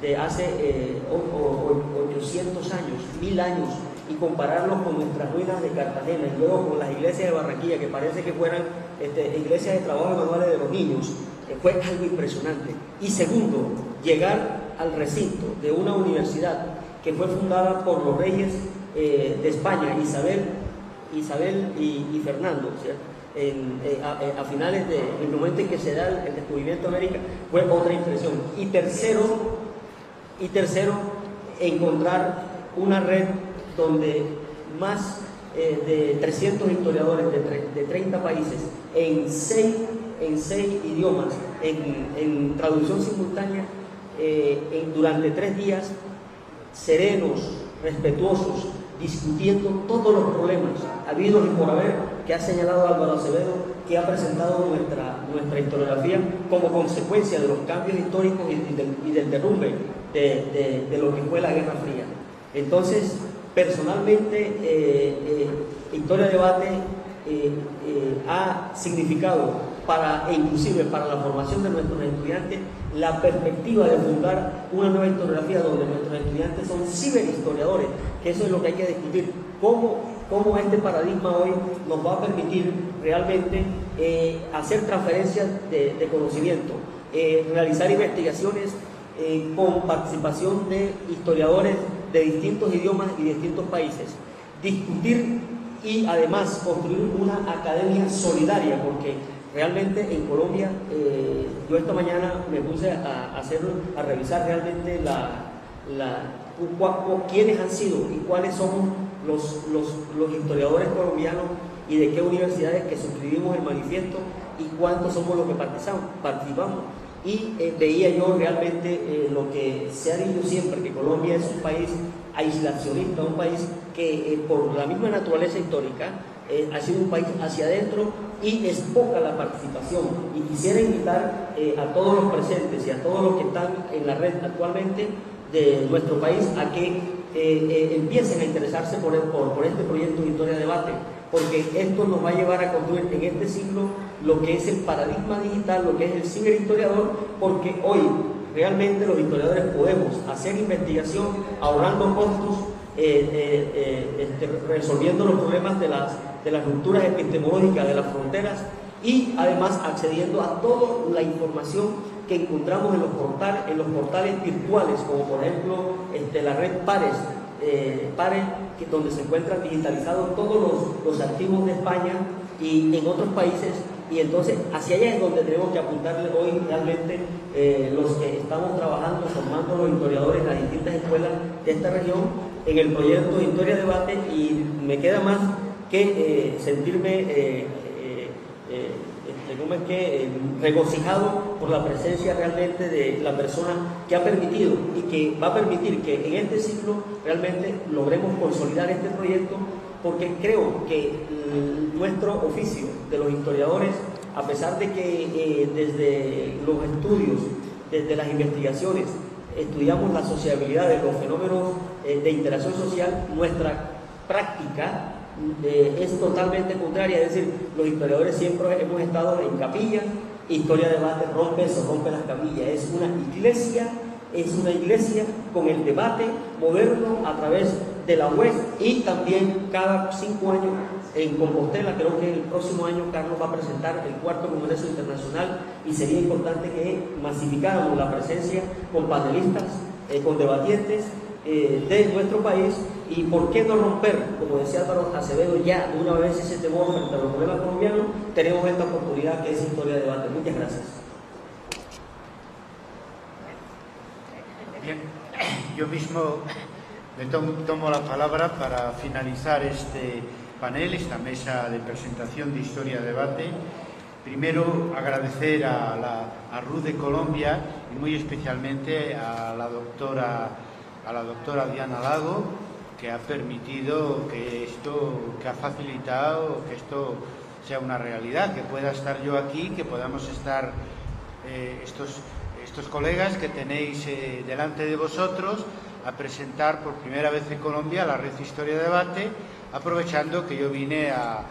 de hace 800 años, 1000 años, y compararlos con nuestras ruinas de Cartagena y luego con las iglesias de Barranquilla, que parece que fueran iglesias de trabajo manuales de los niños, fue algo impresionante. Y segundo, llegar al recinto de una universidad que fue fundada por los reyes de España, Isabel y Fernando, ¿cierto? A finales del momento en que se da el descubrimiento de América, fue otra impresión. Y tercero, encontrar una red donde más de 300 historiadores de 30 países en seis idiomas, en traducción simultánea, durante 3 días, serenos, respetuosos, discutiendo todos los problemas habidos y por haber que ha señalado Álvaro Acevedo, que ha presentado nuestra historiografía como consecuencia de los cambios históricos y del derrumbe de lo que fue la Guerra Fría. Entonces, personalmente, Historia Debate ha significado inclusive para la formación de nuestros estudiantes, la perspectiva de fundar una nueva historiografía donde nuestros estudiantes son ciberhistoriadores, que eso es lo que hay que discutir, cómo este paradigma hoy nos va a permitir realmente hacer transferencias de conocimiento, realizar investigaciones con participación de historiadores de distintos idiomas y distintos países, discutir y además construir una academia solidaria, porque realmente en Colombia, yo esta mañana me puse a revisar realmente quiénes han sido y cuáles son los historiadores colombianos y de qué universidades que suscribimos el manifiesto y cuántos somos los que participamos. Y veía yo realmente lo que se ha dicho siempre, que Colombia es un país aislacionista, un país que por la misma naturaleza histórica ha sido un país hacia adentro y es poca la participación. Y quisiera invitar a todos los presentes y a todos los que están en la red actualmente de nuestro país a que empiecen a interesarse por este proyecto de Historia Debate, porque esto nos va a llevar a construir en este siglo lo que es el paradigma digital, lo que es el ciberhistoriador, porque hoy realmente los historiadores podemos hacer investigación ahorrando costos, resolviendo los problemas de las rupturas epistemológicas de las fronteras y además accediendo a toda la información que encontramos en los portales virtuales, como por ejemplo la red Pares, donde se encuentran digitalizados todos los archivos de España y en otros países. Y entonces hacia allá es donde tenemos que apuntarle hoy realmente los que estamos trabajando, formando los historiadores en las distintas escuelas de esta región en el proyecto de Historia Debate. Y me queda más que sentirme regocijado por la presencia realmente de la persona que ha permitido y que va a permitir que en este siglo realmente logremos consolidar este proyecto, porque creo que nuestro oficio de los historiadores, a pesar de que desde los estudios, desde las investigaciones, estudiamos la sociabilidad de los fenómenos de interacción social, nuestra práctica es totalmente contraria. Es decir, los historiadores siempre hemos estado en capilla. Historia Debate rompe las capillas. Es una iglesia con el debate moderno a través de la web, y también cada 5 años en Compostela, creo que el próximo año Carlos va a presentar el 4º Congreso Internacional, y sería importante que masificáramos la presencia con panelistas, con debatientes de nuestro país. Y por qué no romper, como decía Álvaro Acevedo, ya de una vez ese temor frente a los problemas colombianos. Tenemos esta oportunidad que es Historia Debate. Muchas gracias. Bien, yo mismo me tomo la palabra para finalizar este panel, esta mesa de presentación de Historia Debate. Primero, agradecer a RUD de Colombia y muy especialmente a la doctora Diana Lago, que ha permitido que ha facilitado que esto sea una realidad, que pueda estar yo aquí, que podamos estar estos colegas que tenéis delante de vosotros, a presentar por primera vez en Colombia la Red Historia Debate, aprovechando que yo vine a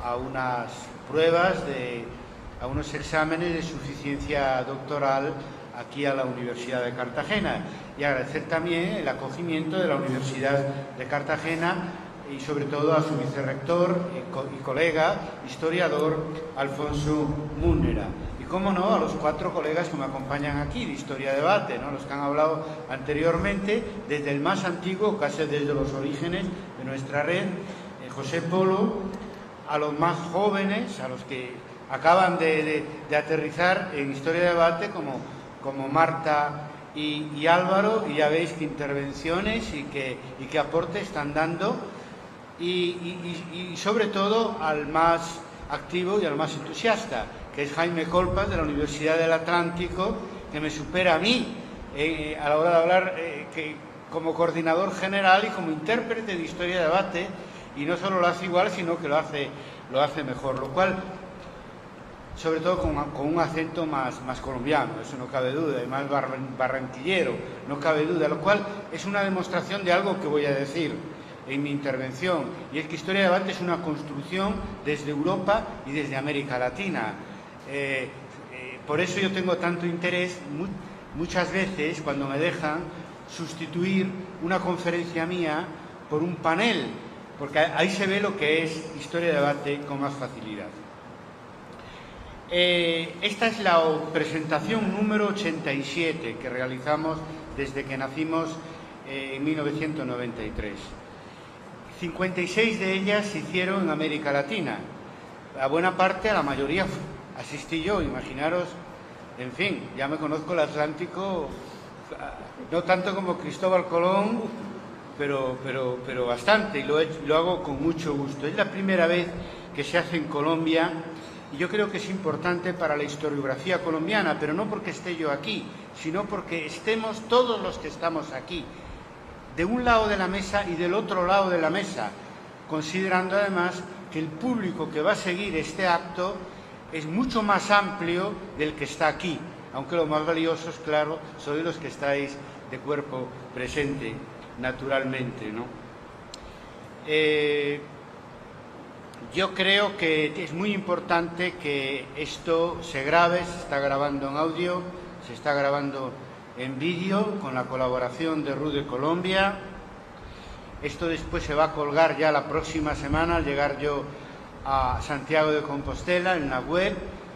unas pruebas, a unos exámenes de suficiencia doctoral aquí a la Universidad de Cartagena, y agradecer también el acogimiento de la Universidad de Cartagena y sobre todo a su vicerrector y colega, historiador, Alfonso Múnera. Y cómo no, a los 4 colegas que me acompañan aquí de Historia Debate, ¿no? Los que han hablado anteriormente, desde el más antiguo, casi desde los orígenes de nuestra red, José Polo, a los más jóvenes, a los que acaban de aterrizar en Historia Debate, como Marta y Álvaro, y ya veis qué intervenciones y qué aportes están dando. Y sobre todo al más activo y al más entusiasta, que es Jaime Colpas, de la Universidad del Atlántico, que me supera a mí a la hora de hablar como coordinador general y como intérprete de Historia de Debate, y no solo lo hace igual, sino que lo hace mejor, lo cual, sobre todo con un acento más colombiano, eso no cabe duda, y más barranquillero, no cabe duda, lo cual es una demostración de algo que voy a decir en mi intervención, y es que Historia de Debate es una construcción desde Europa y desde América Latina. Por eso yo tengo tanto interés, muchas veces, cuando me dejan sustituir una conferencia mía por un panel, porque ahí se ve lo que es Historia de Debate con más facilidad. Esta es la presentación número 87 que realizamos desde que nacimos en 1993. 56 de ellas se hicieron en América Latina. A buena parte, a la mayoría asistí yo, imaginaros, en fin, ya me conozco el Atlántico, no tanto como Cristóbal Colón, pero bastante, y lo hago con mucho gusto. Es la primera vez que se hace en Colombia, y yo creo que es importante para la historiografía colombiana, pero no porque esté yo aquí, sino porque estemos todos los que estamos aquí, de un lado de la mesa y del otro lado de la mesa, considerando además que el público que va a seguir este acto es mucho más amplio del que está aquí, aunque los más valiosos, claro, sois los que estáis de cuerpo presente, naturalmente, ¿no? Yo creo que es muy importante que esto se grabe, se está grabando en audio, se está grabando en vídeo, con la colaboración de RU de Colombia. Esto después se va a colgar ya la próxima semana, al llegar yo a Santiago de Compostela, en la web,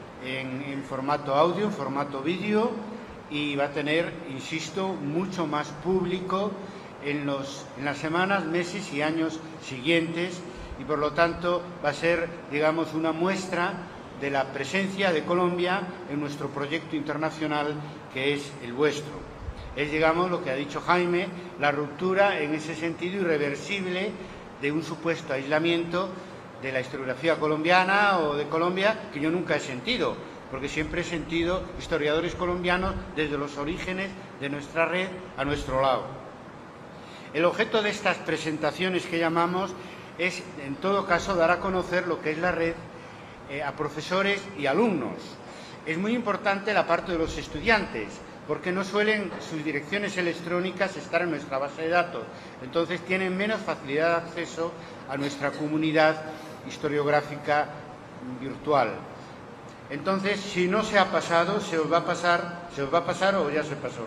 en formato audio, en formato vídeo, y va a tener, insisto, mucho más público en las semanas, meses y años siguientes, y por lo tanto va a ser, digamos, una muestra de la presencia de Colombia en nuestro proyecto internacional, que es el vuestro. Es, digamos, lo que ha dicho Jaime, la ruptura en ese sentido irreversible de un supuesto aislamiento de la historiografía colombiana o de Colombia, que yo nunca he sentido, porque siempre he sentido historiadores colombianos desde los orígenes de nuestra red a nuestro lado. El objeto de estas presentaciones que llamamos es, en todo caso, dar a conocer lo que es la red a profesores y alumnos. Es muy importante la parte de los estudiantes, porque no suelen sus direcciones electrónicas estar en nuestra base de datos, entonces tienen menos facilidad de acceso a nuestra comunidad historiográfica virtual. Entonces, si no se ha pasado, se os va a pasar o ya se pasó.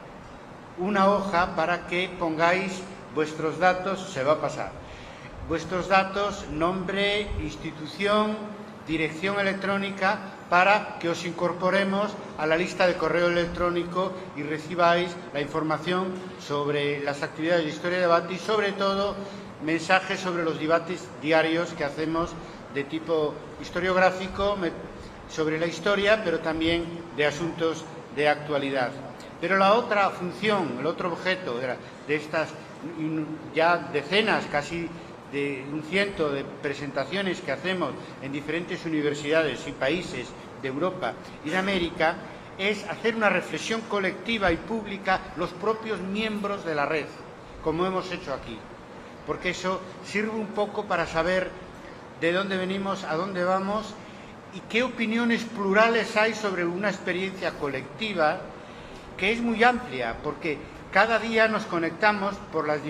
Una hoja para que pongáis vuestros datos, se va a pasar. Vuestros datos, nombre, institución, dirección electrónica, para que os incorporemos a la lista de correo electrónico y recibáis la información sobre las actividades de Historia de Debate y, sobre todo, mensajes sobre los debates diarios que hacemos de tipo historiográfico, sobre la historia, pero también de asuntos de actualidad. Pero la otra función, el otro objeto de estas ya decenas, casi de un ciento de presentaciones que hacemos en diferentes universidades y países de Europa y de América, es hacer una reflexión colectiva y pública los propios miembros de la red, como hemos hecho aquí, porque eso sirve un poco para saber de dónde venimos, a dónde vamos y qué opiniones plurales hay sobre una experiencia colectiva que es muy amplia, porque cada día nos conectamos de las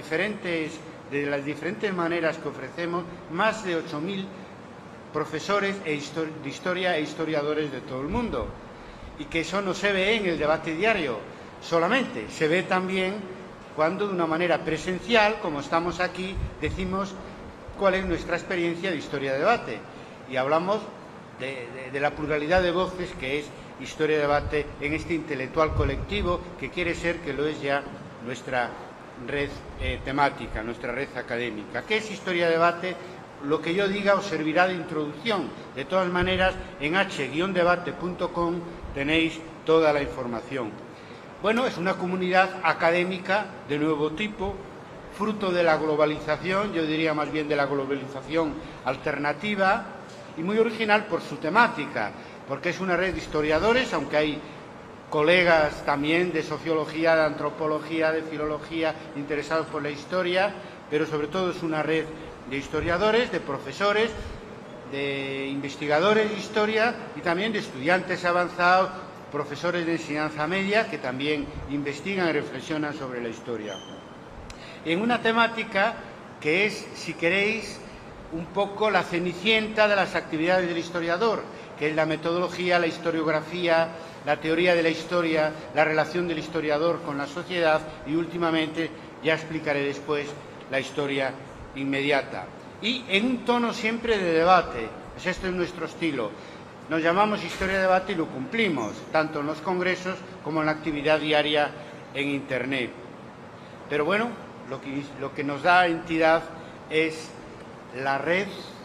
diferentes maneras que ofrecemos, más de 8.000 profesores de historia e historiadores de todo el mundo. y que eso no se ve en el debate diario solamente, se ve también cuando de una manera presencial, como estamos aquí, decimos cuál es nuestra experiencia de Historia de Debate y hablamos de la pluralidad de voces que es Historia de Debate en este intelectual colectivo que quiere ser, que lo es ya, nuestra red temática, nuestra red académica. ¿Qué es Historia de Debate? Lo que yo diga os servirá de introducción. De todas maneras, en h-debate.com tenéis toda la información. Bueno, es una comunidad académica de nuevo tipo, fruto de la globalización, yo diría más bien de la globalización alternativa, y muy original por su temática, porque es una red de historiadores, aunque hay colegas también de sociología, de antropología, de filología, interesados por la historia, pero sobre todo es una red de historiadores, de profesores, de investigadores de historia y también de estudiantes avanzados, profesores de enseñanza media que también investigan y reflexionan sobre la historia. En una temática que es, si queréis, un poco la cenicienta de las actividades del historiador, que es la metodología, la historiografía, la teoría de la historia, la relación del historiador con la sociedad y, últimamente, ya explicaré después, la historia inmediata. Y en un tono siempre de debate, pues esto es nuestro estilo. Nos llamamos Historia de Debate y lo cumplimos, tanto en los congresos como en la actividad diaria en Internet. Pero bueno, lo que nos da entidad es la red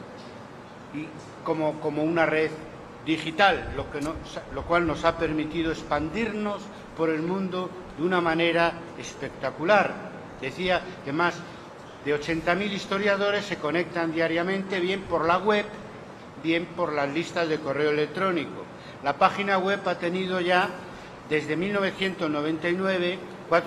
y como una red digital, lo cual nos ha permitido expandirnos por el mundo de una manera espectacular. Decía que más de 80.000 historiadores se conectan diariamente, bien por la web, bien por las listas de correo electrónico. La página web ha tenido ya, desde 1999,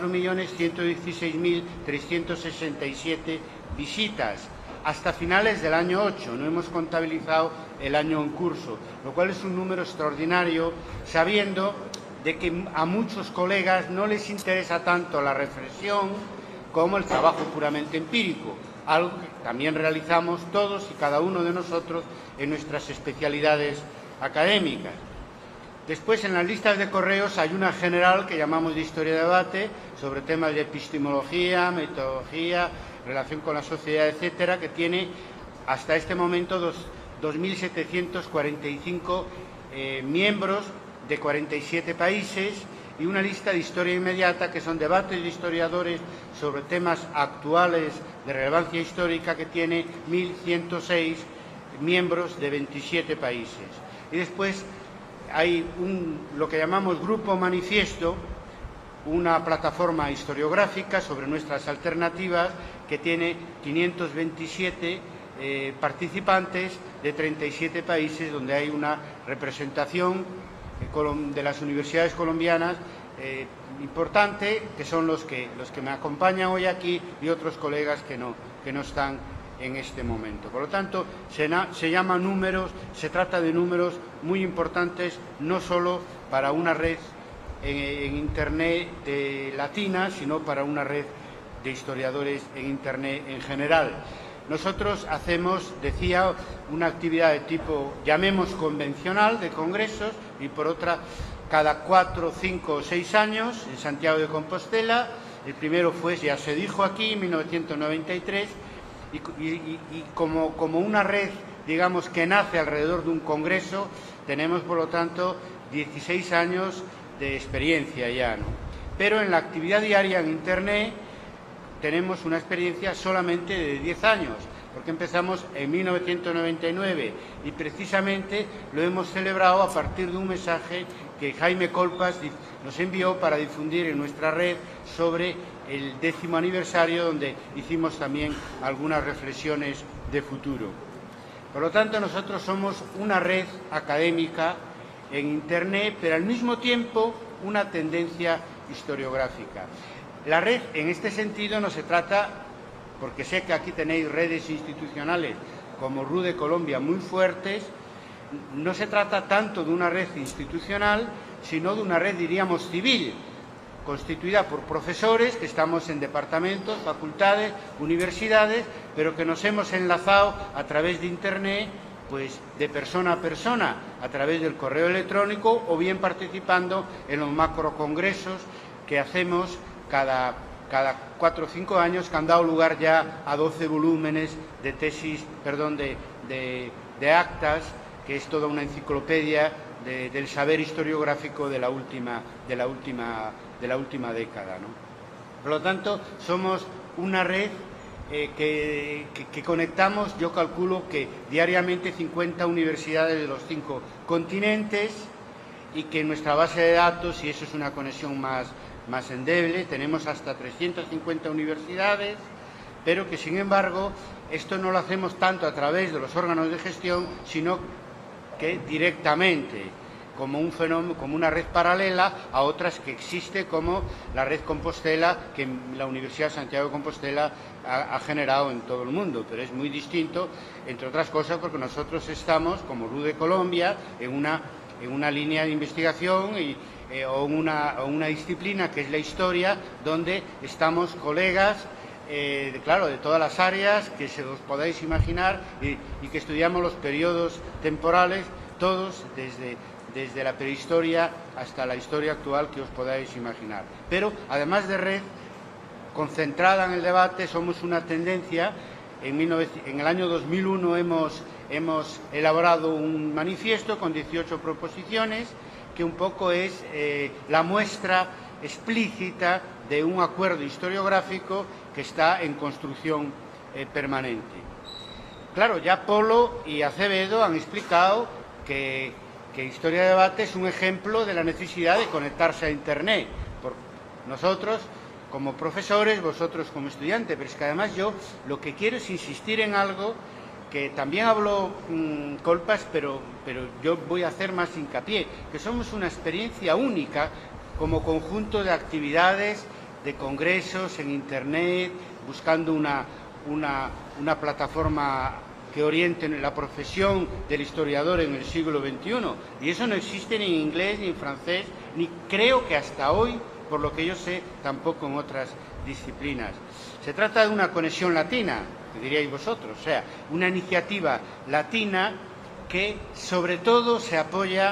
4.116.367 visitas, hasta finales del año 8, no hemos contabilizado el año en curso, lo cual es un número extraordinario, sabiendo de que a muchos colegas no les interesa tanto la reflexión como el trabajo puramente empírico, algo que también realizamos todos y cada uno de nosotros en nuestras especialidades académicas. Después, en las listas de correos hay una general que llamamos de Historia de Debate, sobre temas de epistemología, metodología, relación con la sociedad, etcétera, que tiene hasta este momento 2.745 miembros de 47 países y una lista de historia inmediata, que son debates de historiadores sobre temas actuales de relevancia histórica, que tiene 1.106 miembros de 27 países. Y después hay lo que llamamos Grupo Manifiesto, una plataforma historiográfica sobre nuestras alternativas que tiene 527 participantes de 37 países, donde hay una representación de las universidades colombianas importante, que son los que me acompañan hoy aquí y otros colegas que no están en este momento. Por lo tanto, se llama números, se trata de números muy importantes, no solo para una red en Internet latina, sino para una red de historiadores en Internet en general. Nosotros hacemos, decía, una actividad de tipo, llamemos convencional, de congresos, y por otra, cada 4, 5 o 6 años, en Santiago de Compostela. El primero fue, ya se dijo aquí, en 1993, y como una red, digamos, que nace alrededor de un congreso, tenemos, por lo tanto, 16 años de experiencia ya, ¿no? Pero en la actividad diaria en Internet tenemos una experiencia solamente de 10 años, porque empezamos en 1999 y precisamente lo hemos celebrado a partir de un mensaje que Jaime Colpas nos envió para difundir en nuestra red sobre el 10º aniversario, donde hicimos también algunas reflexiones de futuro. Por lo tanto, nosotros somos una red académica en Internet, pero al mismo tiempo una tendencia historiográfica. La red, en este sentido, no se trata, porque sé que aquí tenéis redes institucionales como RU de Colombia muy fuertes, no se trata tanto de una red institucional, sino de una red, diríamos, civil, constituida por profesores que estamos en departamentos, facultades, universidades, pero que nos hemos enlazado a través de Internet pues de persona a persona a través del correo electrónico o bien participando en los macrocongresos que hacemos cada 4 o 5 años, que han dado lugar ya a 12 volúmenes de tesis, perdón, de actas, que es toda una enciclopedia del saber historiográfico de la última década, ¿no? Por lo tanto, somos una red que conectamos, yo calculo que diariamente 50 universidades de los 5 continentes, y que en nuestra base de datos, y eso es una conexión más endeble, tenemos hasta 350 universidades, pero que sin embargo esto no lo hacemos tanto a través de los órganos de gestión, sino que directamente, como un fenómeno, como una red paralela a otras que existe, como la red Compostela, que la Universidad de Santiago de Compostela ha generado en todo el mundo, pero es muy distinto, entre otras cosas, porque nosotros estamos, como RU de Colombia, en una línea de investigación o una disciplina que es la historia, donde estamos colegas, claro, de todas las áreas que se os podáis imaginar, y que estudiamos los periodos temporales, todos desde la prehistoria hasta la historia actual que os podáis imaginar. Pero, además de red, concentrada en el debate, somos una tendencia. En el año 2001 hemos elaborado un manifiesto con 18 proposiciones, que un poco es la muestra explícita de un acuerdo historiográfico que está en construcción permanente. Claro, ya Polo y Acevedo han explicado que Historia de Debate es un ejemplo de la necesidad de conectarse a Internet. Por nosotros, como profesores, vosotros como estudiantes, pero es que además yo lo que quiero es insistir en algo que también habló Colpas, pero yo voy a hacer más hincapié, que somos una experiencia única como conjunto de actividades, de congresos en Internet, buscando una plataforma que oriente la profesión del historiador en el siglo XXI. Y eso no existe ni en inglés, ni en francés, ni creo que hasta hoy, por lo que yo sé, tampoco en otras disciplinas. Se trata de una conexión latina, que diríais vosotros, o sea, una iniciativa latina que sobre todo se apoya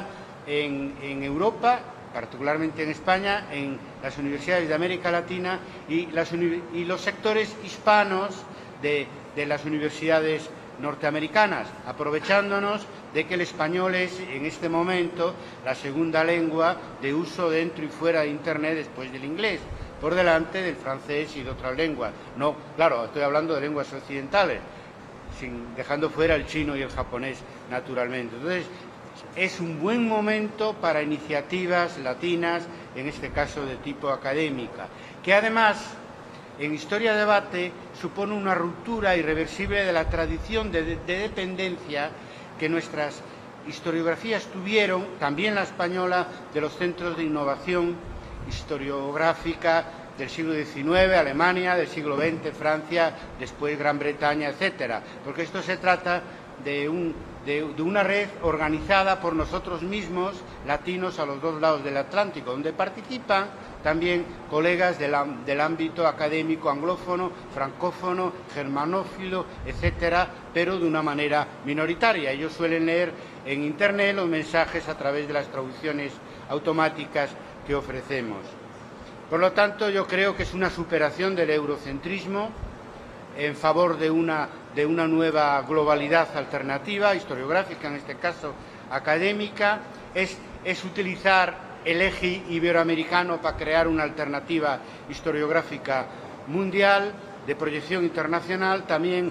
en Europa, particularmente en España, en las universidades de América Latina y los sectores hispanos de las universidades norteamericanas, aprovechándonos de que el español es en este momento la segunda lengua de uso dentro y fuera de Internet después del inglés, por delante del francés y de otras lenguas. No, claro, estoy hablando de lenguas occidentales, dejando fuera el chino y el japonés, naturalmente. Entonces, es un buen momento para iniciativas latinas, en este caso de tipo académica, que además, en Historia de Debate, supone una ruptura irreversible de la tradición de dependencia que nuestras historiografías tuvieron, también la española, de los centros de innovación historiográfica del siglo XIX, Alemania, del siglo XX, Francia, después Gran Bretaña, etcétera. Porque esto se trata de una red organizada por nosotros mismos, latinos, a los dos lados del Atlántico, donde participan también colegas del ámbito académico anglófono, francófono, germanófilo, etcétera, pero de una manera minoritaria. Ellos suelen leer en Internet los mensajes a través de las traducciones automáticas que ofrecemos. Por lo tanto, yo creo que es una superación del eurocentrismo en favor de una nueva globalidad alternativa, historiográfica, en este caso académica, es utilizar el eje iberoamericano para crear una alternativa historiográfica mundial, de proyección internacional, también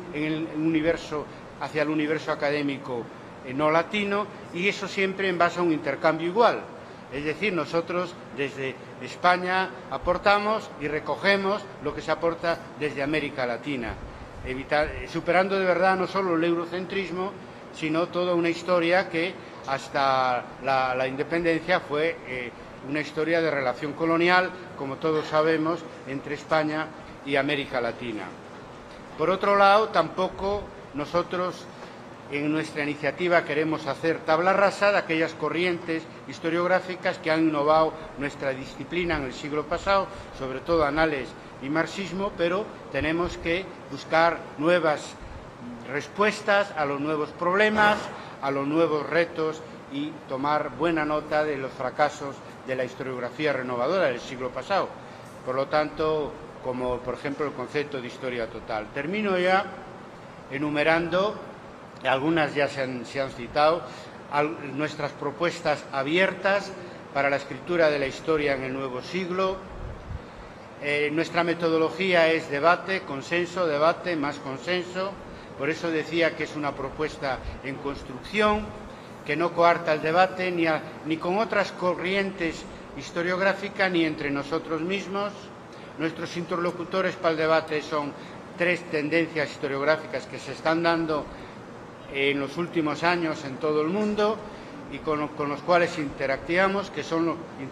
hacia el universo académico no latino, y eso siempre en base a un intercambio igual. Es decir, nosotros desde España aportamos y recogemos lo que se aporta desde América Latina, superando de verdad no solo el eurocentrismo, sino toda una historia que hasta la independencia fue una historia de relación colonial, como todos sabemos, entre España y América Latina. Por otro lado, tampoco nosotros en nuestra iniciativa queremos hacer tabla rasa de aquellas corrientes historiográficas que han innovado nuestra disciplina en el siglo pasado, sobre todo anales y marxismo, pero tenemos que buscar nuevas respuestas a los nuevos problemas, a los nuevos retos y tomar buena nota de los fracasos de la historiografía renovadora del siglo pasado. Por lo tanto, como por ejemplo el concepto de historia total. Termino ya enumerando, algunas ya se han citado, nuestras propuestas abiertas para la escritura de la historia en el nuevo siglo. Nuestra metodología es debate, consenso, debate, más consenso. Por eso decía que es una propuesta en construcción, que no coarta el debate ni con otras corrientes historiográficas ni entre nosotros mismos. Nuestros interlocutores para el debate son tres tendencias historiográficas que se están dando en los últimos años en todo el mundo y con los cuales interactuamos, que son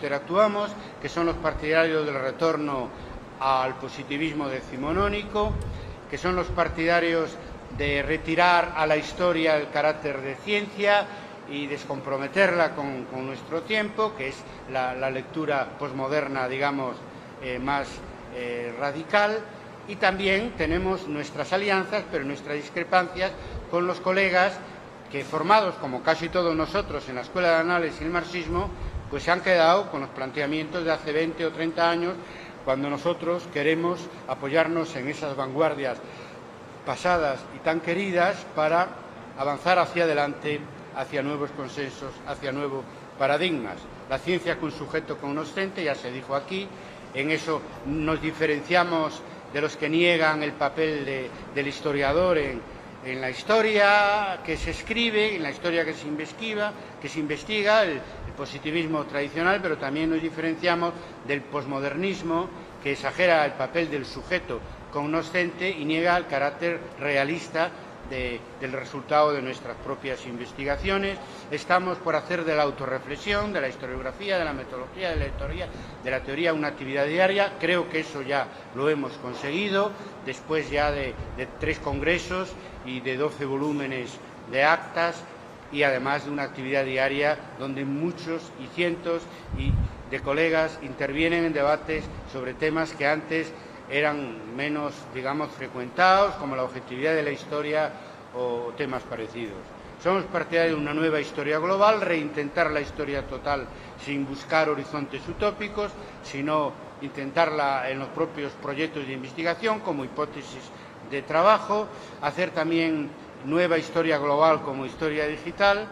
los partidarios del retorno al positivismo decimonónico, que son los partidarios de retirar a la historia el carácter de ciencia y descomprometerla con nuestro tiempo, que es la lectura posmoderna, digamos, más radical. Y también tenemos nuestras alianzas, pero nuestras discrepancias con los colegas que, formados como casi todos nosotros en la Escuela de Análisis y el Marxismo, pues se han quedado con los planteamientos de hace 20 o 30 años, cuando nosotros queremos apoyarnos en esas vanguardias pasadas y tan queridas para avanzar hacia adelante, hacia nuevos consensos, hacia nuevos paradigmas. La ciencia con sujeto cognoscente, ya se dijo aquí, en eso nos diferenciamos de los que niegan el papel del historiador en la historia que se escribe, en la historia que se investiga, el positivismo tradicional, pero también nos diferenciamos del posmodernismo, que exagera el papel del sujeto cognoscente y niega el carácter realista del resultado de nuestras propias investigaciones. Estamos por hacer de la autorreflexión, de la historiografía, de la metodología, de la teoría una actividad diaria. Creo que eso ya lo hemos conseguido, después ya de 3 congresos y de 12 volúmenes de actas, y además de una actividad diaria donde muchos y cientos de colegas intervienen en debates sobre temas que antes eran menos, digamos, frecuentados, como la objetividad de la historia o temas parecidos. Somos partidarios de una nueva historia global, reintentar la historia total sin buscar horizontes utópicos, sino intentarla en los propios proyectos de investigación como hipótesis de trabajo, hacer también nueva historia global como historia digital.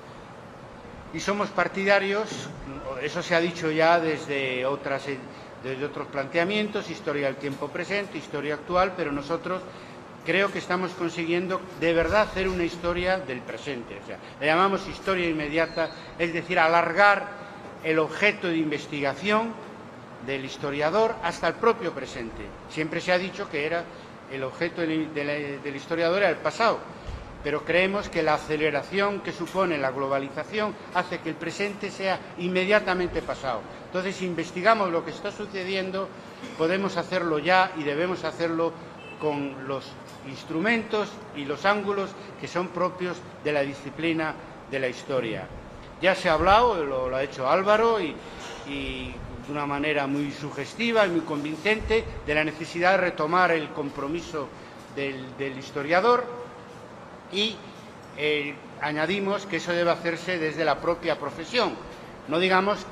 Y somos partidarios, eso se ha dicho ya desde otros planteamientos, historia del tiempo presente, historia actual, pero nosotros creo que estamos consiguiendo de verdad hacer una historia del presente. O sea, le llamamos historia inmediata, es decir, alargar el objeto de investigación del historiador hasta el propio presente. Siempre se ha dicho que el objeto del historiador era el pasado, pero creemos que la aceleración que supone la globalización hace que el presente sea inmediatamente pasado. Entonces, si investigamos lo que está sucediendo, podemos hacerlo ya y debemos hacerlo con los instrumentos y los ángulos que son propios de la disciplina de la historia. Ya se ha hablado, lo ha hecho Álvaro, y de una manera muy sugestiva y muy convincente, de la necesidad de retomar el compromiso del historiador, y añadimos que eso debe hacerse desde la propia profesión. No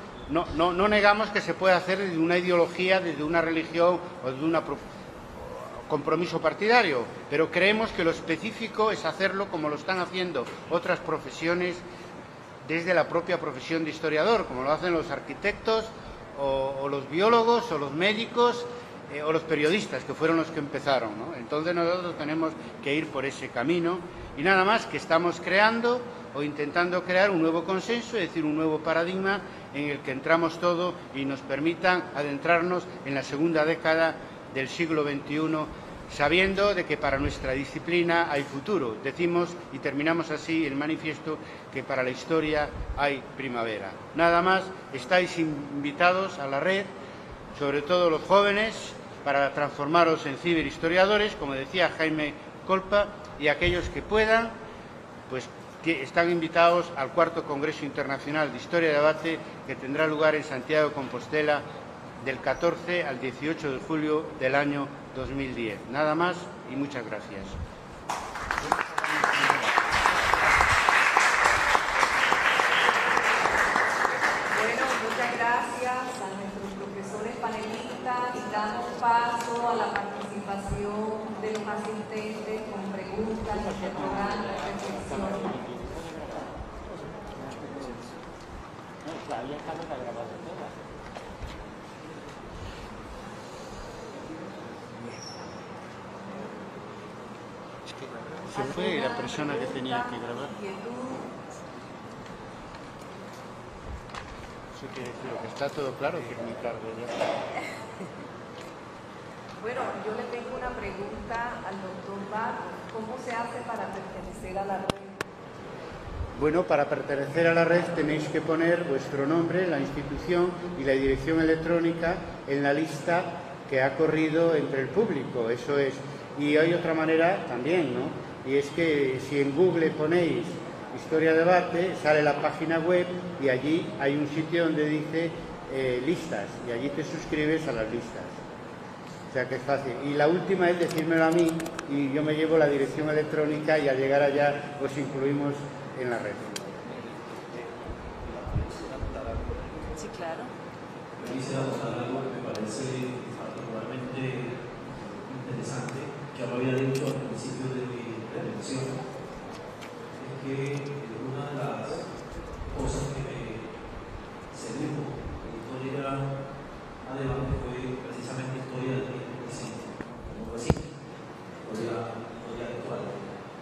negamos que se puede hacer desde una ideología, desde una religión o desde un compromiso partidario, pero creemos que lo específico es hacerlo como lo están haciendo otras profesiones, desde la propia profesión de historiador, como lo hacen los arquitectos o los biólogos o los médicos o los periodistas, que fueron los que empezaron, ¿no? Entonces nosotros tenemos que ir por ese camino, y nada más que estamos creando o intentando crear un nuevo consenso, es decir, un nuevo paradigma en el que entramos todos y nos permitan adentrarnos en la segunda década del siglo XXI, sabiendo de que para nuestra disciplina hay futuro. Decimos, y terminamos así el manifiesto, que para la historia hay primavera. Nada más, estáis invitados a la red, sobre todo los jóvenes, para transformaros en ciberhistoriadores, como decía Jaime Colpa, y aquellos que puedan, pues están invitados al 4º Congreso Internacional de Historia y Debate, que tendrá lugar en Santiago de Compostela del 14 al 18 de julio del año 2010. Nada más y muchas gracias. la participación de los asistentes con preguntas, interrogantes, reflexiones. Se fue la persona que tenía que grabar. Eso quiere decir que está todo claro, que es muy tarde ya. Bueno, yo le tengo una pregunta al doctor Barros. ¿Cómo se hace para pertenecer a la red? Bueno, para pertenecer a la red tenéis que poner vuestro nombre, la institución y la dirección electrónica en la lista que ha corrido entre el público, eso es. Y hay otra manera también, ¿no? Y es que si en Google ponéis Historia Debate, sale la página web y allí hay un sitio donde dice listas y allí te suscribes a las listas. O sea que es fácil. Y la última es decírmelo a mí y yo me llevo la dirección electrónica y al llegar allá os incluimos en la red. Sí, claro. Yo quisiera mostrar algo que me parece particularmente interesante, que ya lo había dicho al principio de mi intervención, es que una de las cosas que me sedujo en Historia Adelante fue precisamente historia del tiempo presente, como reciente, historia actual.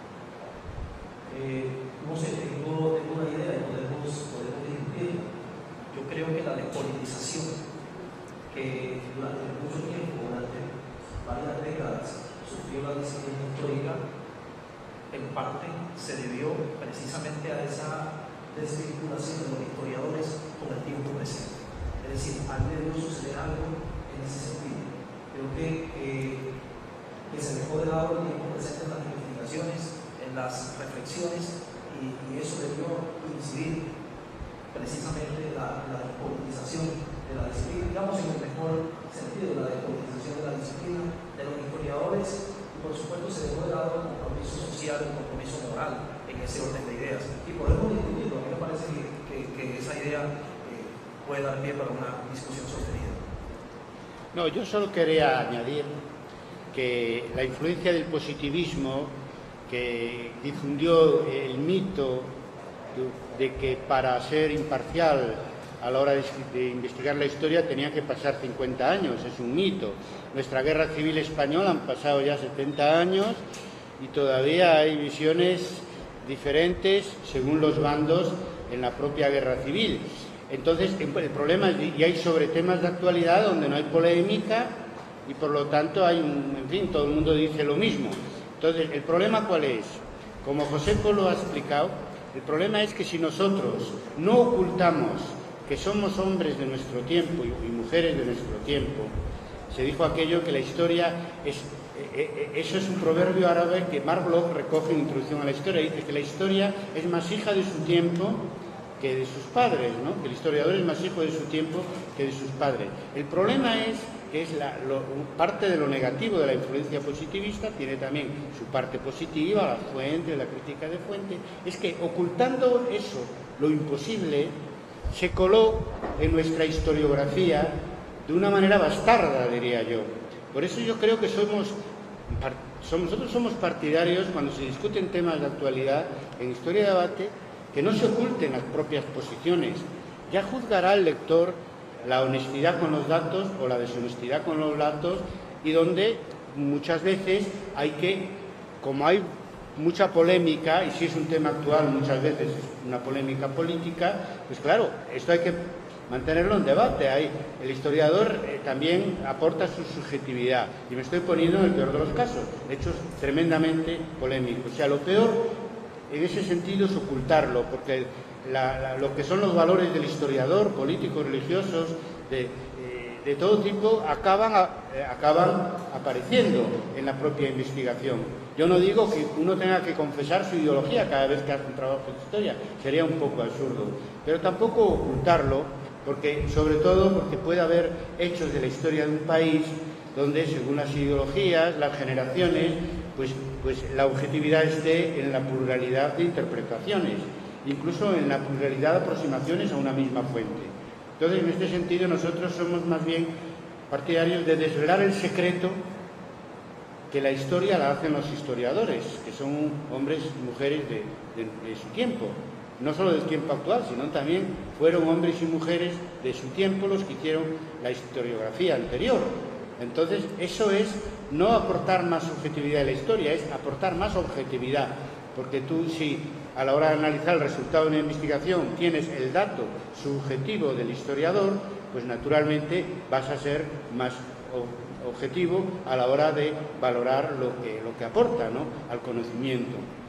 No sé, tengo una idea y podemos discutirla. Yo creo que la despolitización que durante mucho tiempo, durante varias décadas, sufrió la disciplina histórica, en parte se debió precisamente a esa desvinculación de los historiadores con el tiempo presente. Es decir, a mí debió suceder algo en ese sentido. Creo que se dejó de lado el tiempo presente en las investigaciones, en las reflexiones, y eso debió incidir precisamente la despolitización de la disciplina, digamos en el mejor sentido, la despolitización de la disciplina de los historiadores, y por supuesto se dejó de lado el compromiso social, el compromiso moral en ese orden de ideas. Y podemos discutirlo, a mí me parece que esa idea puede dar pie para una discusión sostenida. No, yo solo quería añadir que la influencia del positivismo que difundió el mito de que para ser imparcial a la hora de investigar la historia tenía que pasar 50 años, es un mito. Nuestra guerra civil española han pasado ya 70 años y todavía hay visiones diferentes según los bandos en la propia guerra civil. Entonces, el problema es, y hay sobre temas de actualidad donde no hay polémica y por lo tanto hay en fin, todo el mundo dice lo mismo. Entonces, ¿el problema cuál es? Como Josepo lo ha explicado, el problema es que si nosotros no ocultamos que somos hombres de nuestro tiempo y mujeres de nuestro tiempo, se dijo aquello que la historia es... Eso es un proverbio árabe que Mark Bloch recoge en Introducción a la Historia, dice que la historia es más hija de su tiempo que de sus padres, ¿no? Que el historiador es más hijo de su tiempo que de sus padres. El problema es que es parte de lo negativo de la influencia positivista, tiene también su parte positiva, la fuente, la crítica de fuente, es que ocultando eso, lo imposible, se coló en nuestra historiografía de una manera bastarda, diría yo. Por eso yo creo que nosotros somos partidarios, cuando se discuten temas de actualidad en Historia de Debate, que no se oculten las propias posiciones. Ya juzgará el lector la honestidad con los datos o la deshonestidad con los datos, y donde muchas veces como hay mucha polémica, y si es un tema actual muchas veces es una polémica política, pues claro, esto hay que mantenerlo en debate. El historiador también aporta su subjetividad, y me estoy poniendo en el peor de los casos, hechos tremendamente polémicos. O sea, lo peor en ese sentido es ocultarlo, porque lo que son los valores del historiador, políticos, religiosos, de todo tipo, acaban apareciendo en la propia investigación. Yo no digo que uno tenga que confesar su ideología cada vez que hace un trabajo de historia, sería un poco absurdo, pero tampoco ocultarlo, sobre todo porque puede haber hechos de la historia de un país donde, según las ideologías, las generaciones, pues la objetividad esté en la pluralidad de interpretaciones, incluso en la pluralidad de aproximaciones a una misma fuente. Entonces, en este sentido, nosotros somos más bien partidarios de desvelar el secreto que la historia la hacen los historiadores, que son hombres y mujeres de su tiempo, no solo del tiempo actual, sino también fueron hombres y mujeres de su tiempo los que hicieron la historiografía anterior. Entonces, eso es no aportar más subjetividad a la historia, es aportar más objetividad, porque tú, si a la hora de analizar el resultado de una investigación tienes el dato subjetivo del historiador, pues naturalmente vas a ser más objetivo a la hora de valorar lo que aporta, ¿no?, al conocimiento.